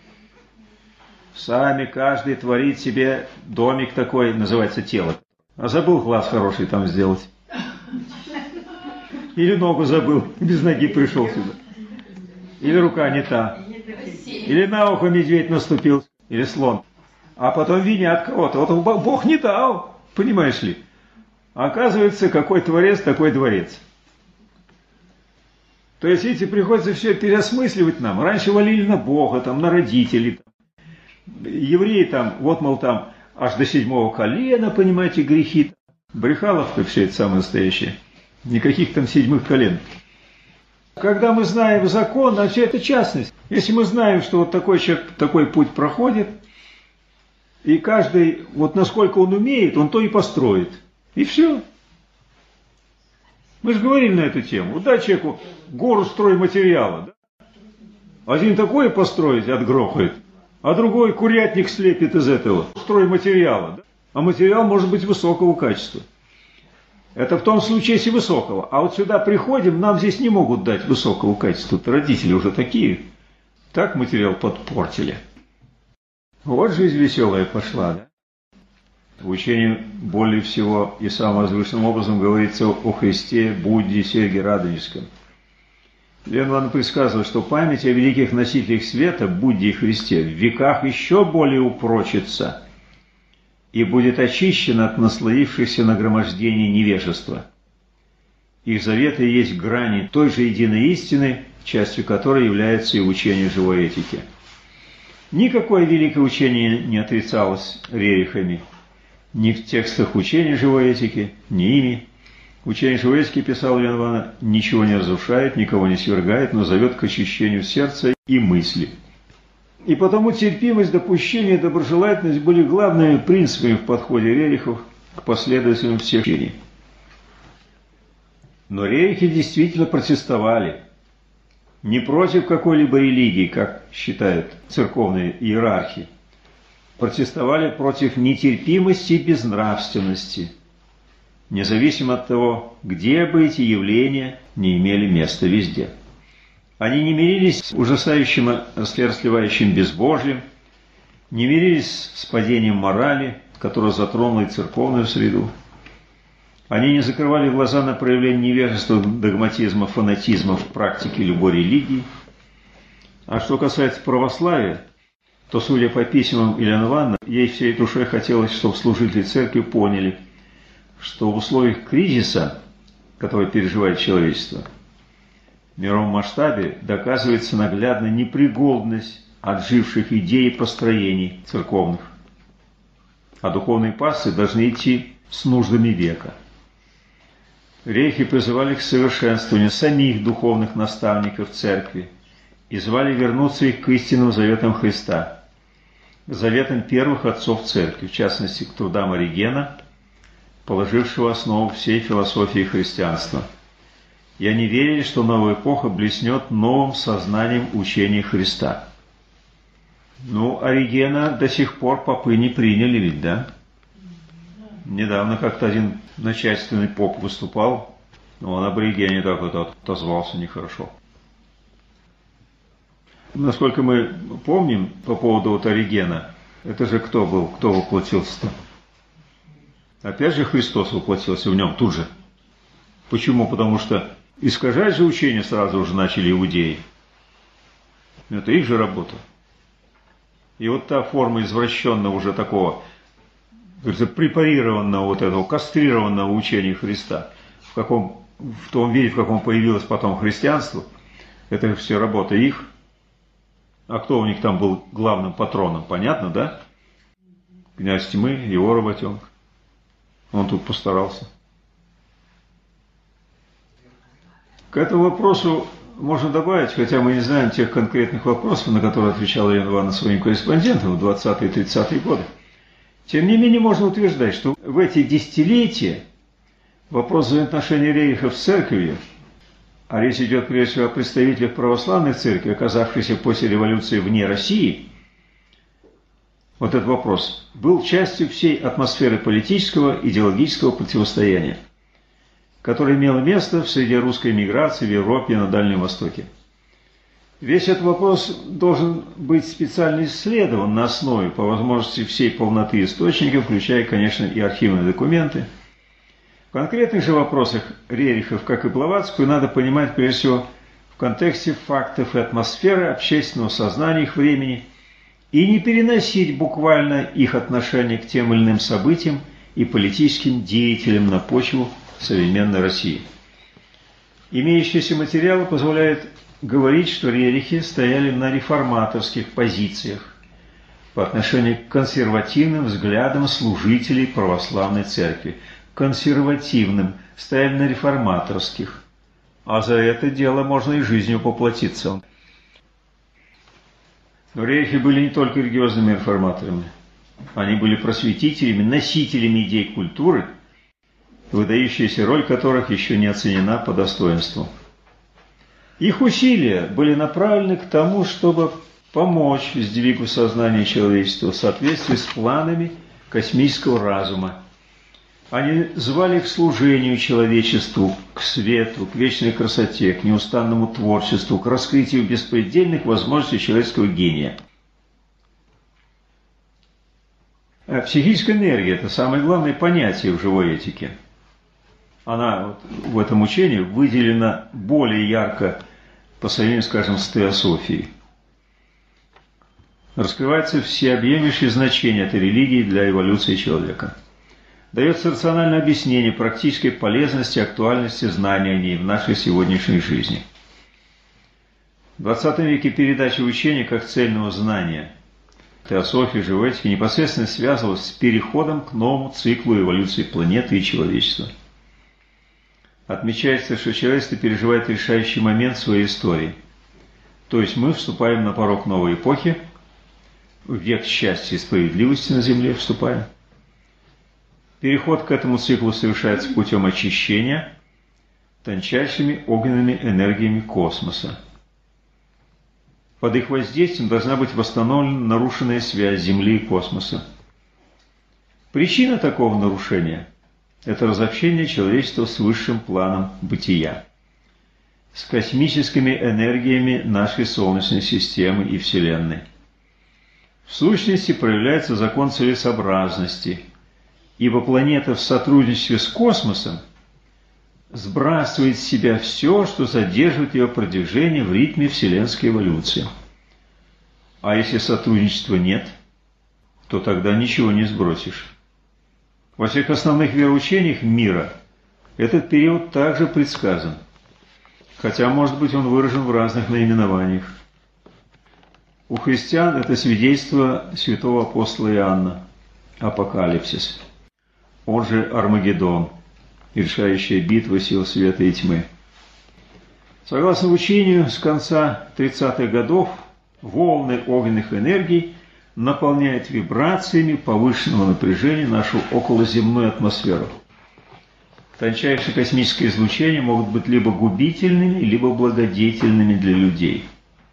Сами каждый творит себе домик такой, называется тело. А забыл глаз хороший там сделать. Или ногу забыл, без ноги пришел сюда. Или рука не та. Или на ухо медведь наступил, или слон. А потом винят кого-то. Вот Бог не дал, понимаешь ли. А оказывается, какой творец, такой дворец. То есть, видите, приходится все переосмысливать нам. Раньше валили на Бога, там, на родителей. Там. Евреи там, вот, мол, там, аж до 7-го колена, понимаете, грехи. Брехаловка все это самое настоящее. Никаких там 7-х колен. Когда мы знаем закон, а все это частность. Если мы знаем, что вот такой человек такой путь проходит, и каждый, вот насколько он умеет, он то и построит. И все. Мы же говорили на эту тему. Вот дай человеку гору стройматериала. Да? Один такое построить отгрохает, а другой курятник слепит из этого стройматериала. Да? А материал может быть высокого качества. Это в том случае, если высокого. А вот сюда приходим, нам здесь не могут дать высокого качества. Тут родители уже такие. Так материал подпортили. Вот жизнь веселая пошла, да? В учении более всего и самым возвышенным образом говорится о Христе, Будде, Серге Радонежском. Лена Ивановна предсказывала, что память о великих носителях света, Будде и Христе, в веках еще более упрочится и будет очищена от наслоившихся нагромождений невежества. Их заветы есть грани той же единой истины, частью которой является и учение живой этики. Никакое великое учение не отрицалось рерихами, ни в текстах учения живой этики, ни ими. Учение живой этики, писал Лена Ивановна, ничего не разрушает, никого не свергает, но зовет к очищению сердца и мысли. И потому терпимость, допущение и доброжелательность были главными принципами в подходе рерихов к последователям всех учений. Но рерихи действительно протестовали не против какой-либо религии, как считают церковные иерархи, протестовали против нетерпимости и безнравственности, независимо от того, где бы эти явления не имели места везде. Они не мирились с ужасающим сверхсливающим безбожием, не мирились с падением морали, которое затронуло и церковную среду. Они не закрывали глаза на проявление невежества, догматизма, фанатизма в практике любой религии. А что касается православия, то, судя по письмам Елены Ивановны, ей всей душой хотелось, чтобы служители церкви поняли, что в условиях кризиса, который переживает человечество, в мировом масштабе доказывается наглядно непригодность отживших идей и построений церковных. А духовные пассы должны идти с нуждами века. Рерихи призывали к совершенствованию самих духовных наставников церкви и звали вернуться их к истинным заветам Христа, к заветам первых отцов церкви, в частности, к трудам Оригена, положившего основу всей философии христианства. И они верили, что новая эпоха блеснет новым сознанием учения Христа. Ну, Оригена до сих пор попы не приняли ведь, да? Недавно как-то один начальственный поп выступал, но он об Оригене так вот отозвался нехорошо. Насколько мы помним по поводу вот Оригена, это же кто был, кто воплотился-то? Опять же Христос воплотился в нем тут же. Почему? Потому что искажать же учение сразу уже начали иудеи. Это их же работа. И вот та форма извращенного уже такого, говорится, препарированного вот этого, кастрированного учения Христа, в том виде, в каком появилось потом христианство, это все работа их. А кто у них там был главным патроном? Понятно, да? Князь тьмы, его работенка. Он тут постарался. К этому вопросу можно добавить, хотя мы не знаем тех конкретных вопросов, на которые отвечала Елена Ивановна своим корреспондентам в 20-е и 30-е годы. Тем не менее, можно утверждать, что в эти десятилетия вопрос взаимоотношений рерихов с церковью, а речь идет прежде всего о представителях православных церквей, оказавшихся после революции вне России, вот этот вопрос был частью всей атмосферы политического, идеологического противостояния, которое имело место в среде русской эмиграции в Европе и на Дальнем Востоке. Весь этот вопрос должен быть специально исследован на основе, по возможности, всей полноты источников, включая, конечно, и архивные документы. В конкретных же вопросах рерихов, как и Блаватскую, надо понимать прежде всего в контексте фактов и атмосферы общественного сознания их времени и не переносить буквально их отношение к тем или иным событиям и политическим деятелям на почву современной России. Имеющиеся материалы позволяют говорить, что рерихи стояли на реформаторских позициях по отношению к консервативным взглядам служителей православной церкви. Консервативным стояли на реформаторских, а за это дело можно и жизнью поплатиться. Но рерихи были не только религиозными реформаторами, они были просветителями, носителями идей культуры, выдающаяся роль которых еще не оценена по достоинству. Их усилия были направлены к тому, чтобы помочь сдвигу сознания человечества в соответствии с планами космического разума, Они звали к служению человечеству, к свету, к вечной красоте, к неустанному творчеству, к раскрытию беспредельных возможностей человеческого гения. Психическая энергия – это самое главное понятие в живой этике. Она в этом учении выделена более ярко по сравнению, скажем, с теософией. Раскрывается всеобъемлющее значение этой религии для эволюции человека. Дается рациональное объяснение практической полезности и актуальности знания о ней в нашей сегодняшней жизни. В 20 веке передача учения как цельного знания теософии, живой этики непосредственно связывалась с переходом к новому циклу эволюции планеты и человечества. Отмечается, что человечество переживает решающий момент своей истории. То есть мы вступаем на порог новой эпохи, в век счастья и справедливости на Земле вступаем. Переход к этому циклу совершается путем очищения тончайшими огненными энергиями космоса. Под их воздействием должна быть восстановлена нарушенная связь Земли и космоса. Причина такого нарушения – это разобщение человечества с высшим планом бытия, с космическими энергиями нашей Солнечной системы и Вселенной. В сущности проявляется закон целесообразности, ибо планета в сотрудничестве с космосом сбрасывает с себя все, что задерживает ее продвижение в ритме вселенской эволюции. А если сотрудничества нет, то тогда ничего не сбросишь. Во всех основных вероучениях мира этот период также предсказан, хотя, может быть, он выражен в разных наименованиях. У христиан это свидетельство святого апостола Иоанна, Апокалипсис, он же Армагеддон, решающая битва сил света и тьмы. Согласно учению, с конца 30-х годов волны огненных энергий наполняют вибрациями повышенного напряжения нашу околоземную атмосферу. Тончайшие космические излучения могут быть либо губительными, либо благодетельными для людей.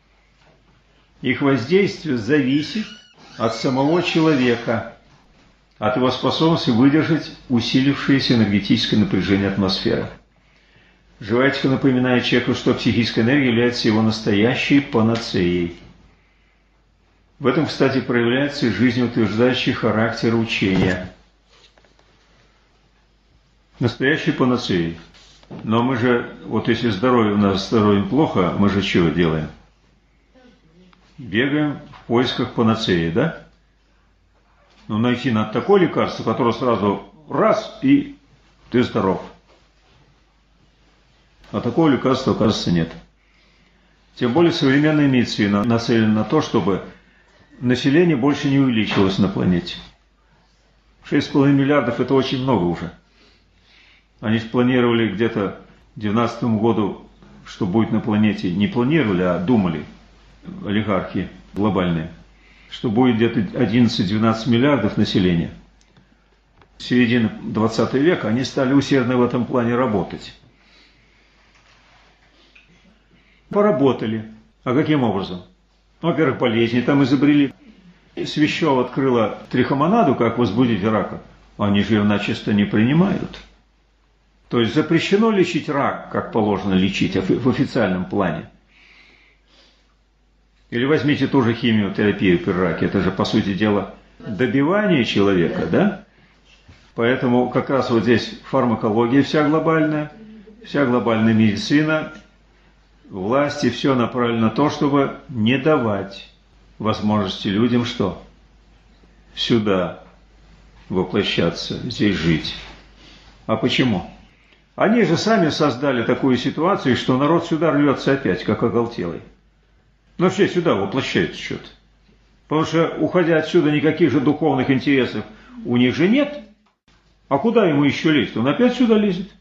Их воздействие зависит от самого человека, от его способности выдержать усилившееся энергетическое напряжение атмосферы. Живая этика напоминает человеку, что психическая энергия является его настоящей панацеей. В этом, кстати, проявляется и жизнеутверждающий характер учения. Настоящей панацеей. Но мы же, вот если здоровье у нас здоровьем плохо, мы же чего делаем? Бегаем в поисках панацеи, да? Но найти надо такое лекарство, которое сразу раз и ты здоров. А такого лекарства, оказывается, нет. Тем более современная медицина нацелена на то, чтобы население больше не увеличилось на планете. 6,5 миллиардов – это очень много уже. Они планировали где-то к 2019 году, что будет на планете. Не планировали, а думали олигархи глобальные, что будет где-то 11-12 миллиардов населения. С середины 20 века они стали усердно в этом плане работать. Поработали. А каким образом? Во-первых, болезни там изобрели. Свящева открыла трихомонаду, как возбудить рака. Они же ее начисто не принимают. То есть запрещено лечить рак, как положено лечить в официальном плане. Или возьмите ту же химиотерапию при раке. Это же, по сути дела, добивание человека, да? Поэтому как раз вот здесь фармакология вся глобальная медицина, власти, все направлено на то, чтобы не давать возможности людям что? Сюда воплощаться, здесь жить. А почему? Они же сами создали такую ситуацию, что народ сюда рвется опять, как оголтелый. Но все сюда воплощается что-то. Потому что, уходя отсюда, никаких же духовных интересов у них же нет. А куда ему еще лезть? Он опять сюда лезет.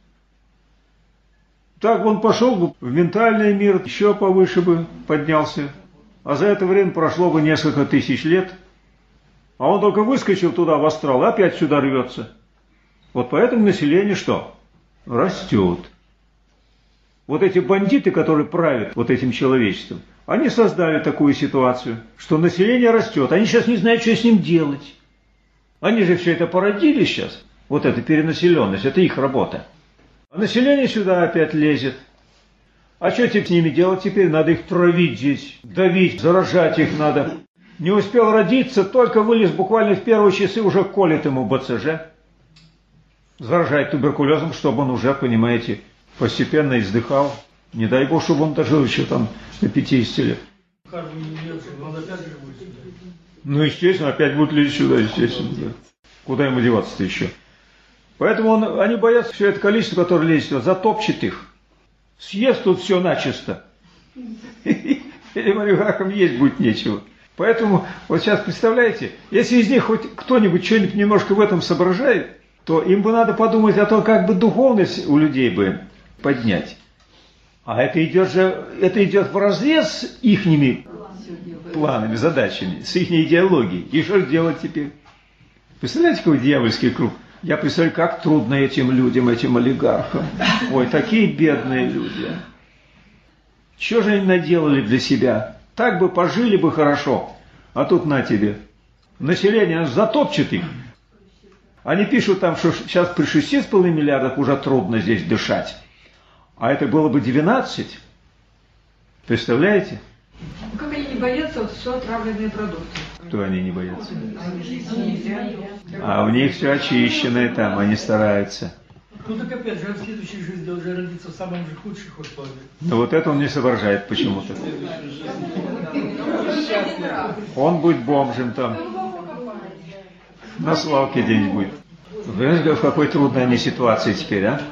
Так он пошел бы в ментальный мир, еще повыше бы поднялся. А за это время прошло бы несколько тысяч лет. А он только выскочил туда в астрал, опять сюда рвется. Вот поэтому население что? Растет. Вот эти бандиты, которые правят вот этим человечеством, они создали такую ситуацию, что население растет. Они сейчас не знают, что с ним делать. Они же все это породили сейчас. Вот эта перенаселенность, это их работа. А население сюда опять лезет. А что теперь с ними делать теперь? Надо их травить здесь, давить, заражать их надо. Не успел родиться, только вылез буквально в первые часы, уже колет ему БЦЖ. Заражает туберкулезом, чтобы он уже, понимаете, постепенно издыхал. Не дай бог, чтобы он дожил еще там до 50 лет. Ну, естественно, опять будет лезть сюда, естественно. Да. Куда ему деваться-то еще? Поэтому они боятся, все это количество, которое лезет сюда, затопчет их. Съест тут все начисто. Этим олигархам есть будет нечего. Поэтому, вот сейчас представляете, если из них хоть кто-нибудь что-нибудь немножко в этом соображает, то им бы надо подумать о том, как бы духовность у людей бы поднять. А это идет вразрез с ихними планами, задачами, с их идеологией. И что делать теперь? Представляете, какой дьявольский круг? Я представляю, как трудно этим людям, этим олигархам. Ой, такие бедные люди. Что же они наделали для себя? Так бы пожили бы хорошо. А тут на тебе. Население затопчет их. Они пишут там, что сейчас при 6,5 миллиардах уже трудно здесь дышать. А это было бы 12. Представляете? Как они не боятся, вот все отравленные продукты. Кто они не боятся? А у них все очищенное там, они стараются. Ну так опять же, в следующей жизни уже родится в самом же худших условиях. Но вот это он не соображает почему-то. Он будет бомжем там. На свалке где-нибудь будет. Вы знаете, в какой трудной они ситуации теперь, а?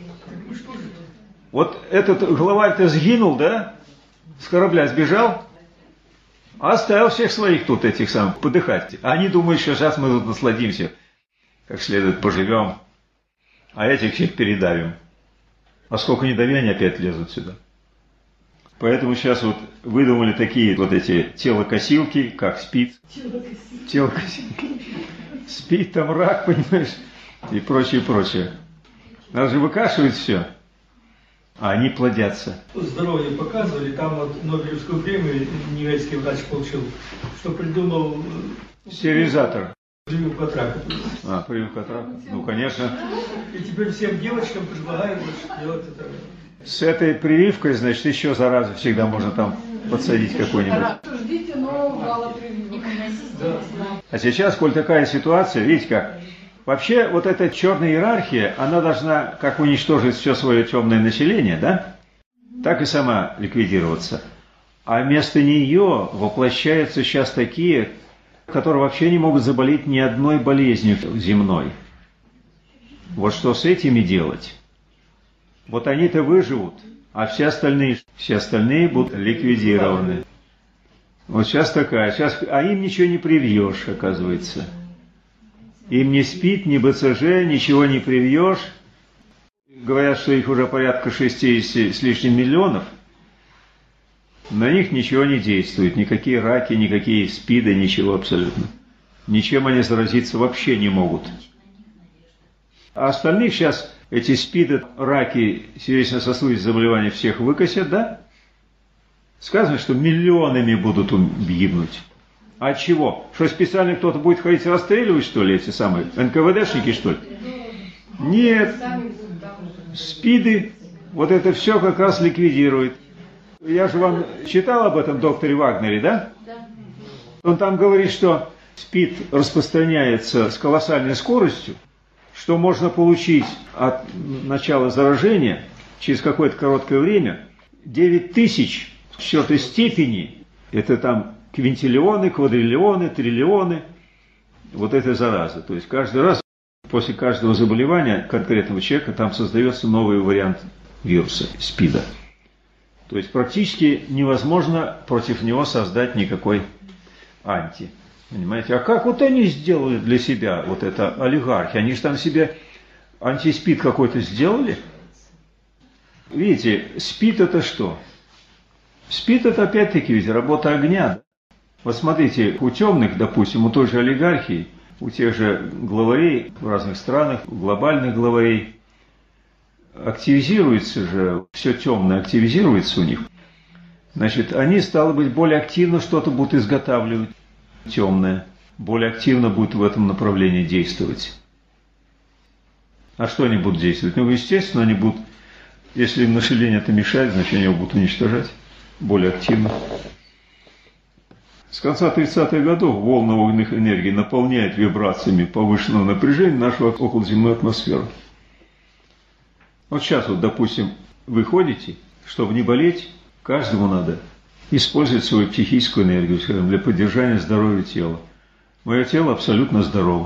Вот этот главарь-то сгинул, да? С корабля сбежал, а оставил всех своих тут, этих самых, подыхать. А они думают, что сейчас мы тут насладимся, как следует поживем, а этих всех передавим. А сколько не дави, они опять лезут сюда. Поэтому сейчас вот выдумали такие вот эти телокосилки, как СПИД. Телокосилки. СПИД, там рак, понимаешь, и прочее, прочее. Надо же выкашивать все. А они плодятся. Здоровье показывали, там вот Нобелевскую премию немецкий врач получил, что придумал стерилизатор. прививку от рака. А, прививку от рака. Ну, конечно. И теперь всем девочкам предлагают делать это. С этой прививкой, значит, еще заразу всегда можно там подсадить какой-нибудь. Ждите, но мало прививок. А сейчас, коль такая ситуация, видите как? Вообще, вот эта черная иерархия, она должна как уничтожить все свое темное население, да? Так и сама ликвидироваться. А вместо нее воплощаются сейчас такие, которые вообще не могут заболеть ни одной болезнью земной. Вот что с этими делать? Вот они-то выживут, а все остальные будут ликвидированы. Вот сейчас такая, а им ничего не привьешь, оказывается. Им не СПИД, ни БЦЖ, ничего не привьешь. Говорят, что их уже порядка 60 с лишним миллионов. На них ничего не действует, никакие раки, никакие СПИДы, ничего абсолютно. Ничем они заразиться вообще не могут. А остальных сейчас эти СПИДы, раки, сердечно-сосудистые заболевания всех выкосят, да? Сказано, что миллионами будут гибнуть. А от чего? Что специально кто-то будет ходить расстреливать, что ли, эти самые НКВДшники, что ли? Нет. СПИДы, вот это все как раз ликвидирует. Я же вам читал об этом докторе Вагнере, да? Да. Он там говорит, что СПИД распространяется с колоссальной скоростью, что можно получить от начала заражения через какое-то короткое время 9000 в 4 степени, это там квинтиллионы, квадриллионы, триллионы, вот этой заразы. То есть каждый раз после каждого заболевания конкретного человека там создается новый вариант вируса, СПИДа. То есть практически невозможно против него создать никакой анти. Понимаете? А как вот они сделали для себя, вот это олигархи? Они же там себе антиспид какой-то сделали? Видите, СПИД это что? СПИД это опять-таки ведь работа огня. Вот смотрите, у темных, допустим, у той же олигархии, у тех же главарей в разных странах, глобальных главарей, активизируется же, все темное активизируется у них. Значит, они, стало быть, более активно что-то будут А что они будут действовать? Ну, естественно, они будут, если им население это мешает, значит, они его будут уничтожать более активно. С конца 30-х годов волны огненных энергий наполняют вибрациями повышенного напряжения нашу околоземную атмосферу. Вот сейчас, вот, допустим, вы ходите, чтобы не болеть, каждому надо использовать свою психическую энергию, скажем, для поддержания здоровья тела. Мое тело абсолютно здорово.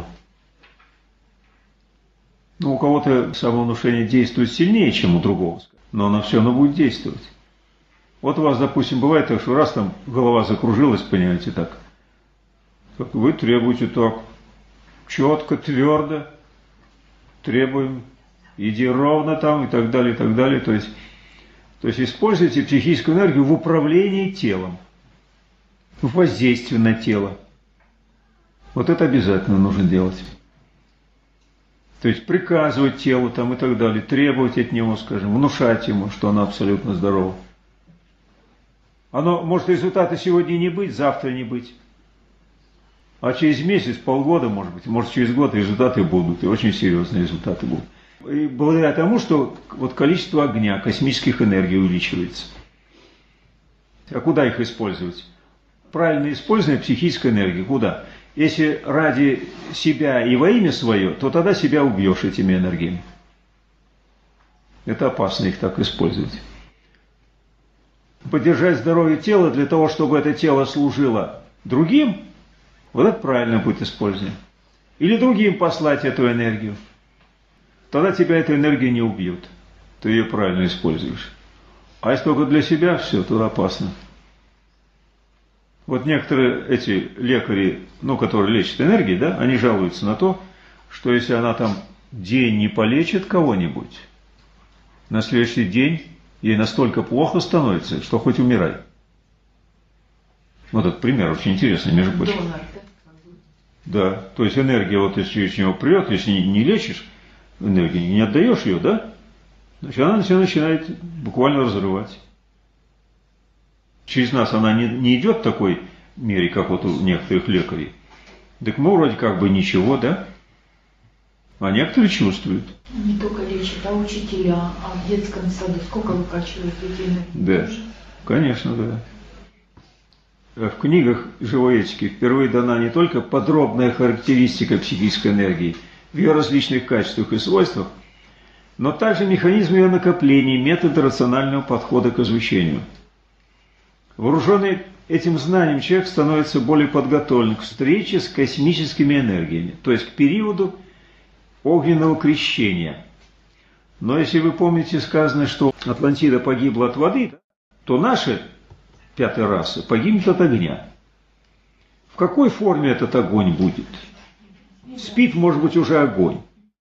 Ну, у кого-то самовнушение действует сильнее, чем у другого, но оно все равно будет действовать. Вот у вас, допустим, бывает так, что раз там голова закружилась, понимаете, так, вы требуете так, четко, твердо, требуем, иди ровно там и так далее, и так далее. То есть используйте психическую энергию в управлении телом, в воздействии на тело. Вот это обязательно нужно делать. То есть приказывать телу там и так далее, требовать от него, скажем, внушать ему, что оно абсолютно здорово. Оно может результата сегодня не быть, завтра не быть. А через месяц, полгода, может через год результаты будут, и очень серьезные результаты будут. И благодаря тому, что вот количество огня, космических энергий увеличивается. А куда их использовать? Правильно использование психической энергии. Куда? Если ради себя и во имя свое, то тогда себя убьешь этими энергиями. Это опасно их так использовать. Поддержать здоровье тела для того, чтобы это тело служило другим, вот это правильно будет использование. Или другим послать эту энергию. Тогда тебя эта энергия не убьет. Ты ее правильно используешь. А если только для себя, все, то опасно. Вот некоторые эти лекари, которые лечат энергией, да, они жалуются на то, что если она там день не полечит кого-нибудь, на следующий день ей настолько плохо становится, что хоть умирай. Вот этот пример очень интересный, между прочим. Да, то есть энергия, вот если через него прет, если не лечишь энергию, не отдаешь ее, да, значит она себя начинает буквально разрывать. Через нас она не идет в такой мере, как вот у некоторых лекарей. Так мы вроде как бы ничего, да? А некоторые чувствуют. Не только лечат, а учителя, а в детском саду сколько выкачивают детей? Да, конечно, да. В книгах живой этики впервые дана не только подробная характеристика психической энергии в ее различных качествах и свойствах, но также механизм ее накопления, методы рационального подхода к изучению. Вооруженный этим знанием человек становится более подготовлен к встрече с космическими энергиями, то есть к периоду огненного крещения. Но если вы помните, сказано, что Атлантида погибла от воды, то наша пятая раса погибнет от огня. В какой форме этот огонь будет? Спит, может быть, уже огонь.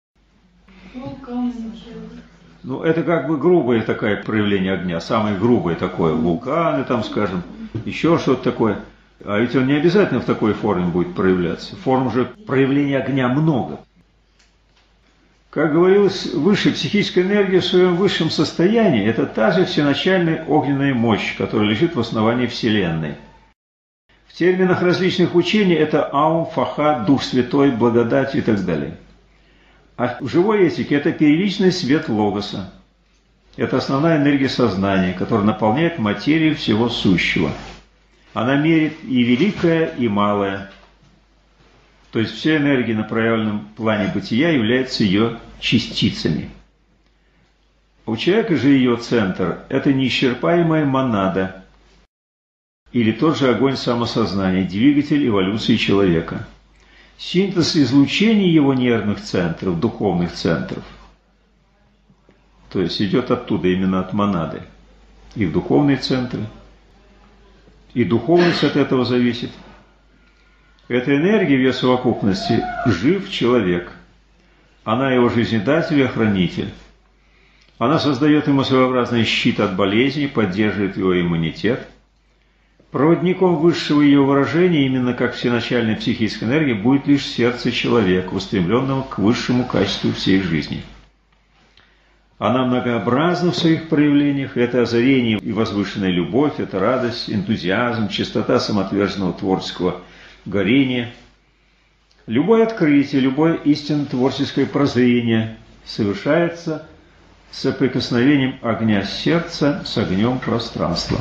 Ну, это как бы грубое такое проявление огня, самое грубое такое, вулканы там, скажем, еще что-то такое. А ведь он не обязательно в такой форме будет проявляться. Форм же проявления огня много. Как говорилось выше, психическая энергия в своем высшем состоянии – это та же всеначальная огненная мощь, которая лежит в основании Вселенной. В терминах различных учений это Аум, Фаха, Дух Святой, Благодать и так далее. А в живой этике это переличный свет Логоса. Это основная энергия сознания, которая наполняет материю всего сущего. Она мерит и великое, и малое. То есть все энергии на проявленном плане бытия являются ее частицами. У человека же ее центр – это неисчерпаемая монада, или тот же огонь самосознания, двигатель эволюции человека. Синтез излучений его нервных центров, духовных центров, то есть идет оттуда, именно от монады, и в духовные центры, и духовность от этого зависит. Эта энергия в ее совокупности жив человек, она его жизнедатель и охранитель. Она создает ему своеобразный щит от болезней, поддерживает его иммунитет. Проводником высшего ее выражения, именно как всеначальная психическая энергия, будет лишь сердце человека, устремленного к высшему качеству всей жизни. Она многообразна в своих проявлениях. Это озарение и возвышенная любовь, это радость, энтузиазм, чистота самоотверженного творческого горения. Любое открытие, любое истинно творческое прозрение совершается соприкосновением огня сердца с огнем пространства.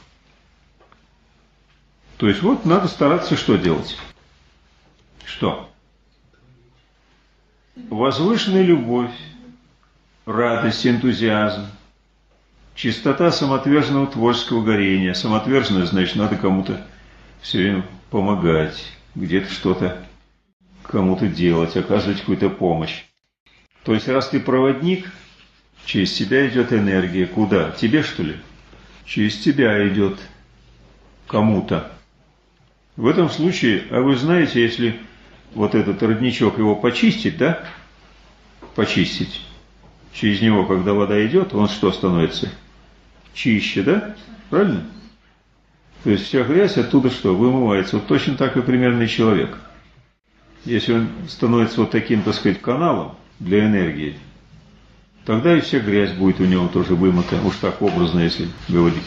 То есть вот надо стараться что делать? Что? Возвышенная любовь, радость, энтузиазм, чистота самоотверженного творческого горения. Самоотверженное, значит, надо кому-то все время помогать, где-то что-то кому-то делать, оказывать какую-то помощь. То есть, раз ты проводник, через тебя идет энергия. Куда? Тебе, что ли? Через тебя идет кому-то. В этом случае, а вы знаете, если вот этот родничок его почистить, да? Почистить. Через него, когда вода идет, он что становится? Чище, да? Правильно? То есть вся грязь оттуда что? Вымывается. Вот точно так и примерно и человек. Если он становится вот таким, так сказать, каналом для энергии, тогда и вся грязь будет у него тоже вымыта, уж так образно, если говорить.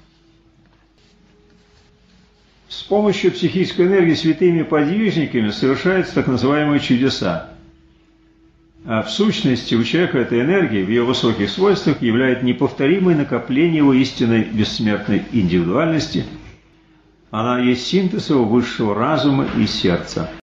С помощью психической энергии святыми подвижниками совершаются так называемые чудеса. А в сущности у человека эта энергия в ее высоких свойствах является неповторимое накопление его истинной бессмертной индивидуальности. Она есть синтез его высшего разума и сердца.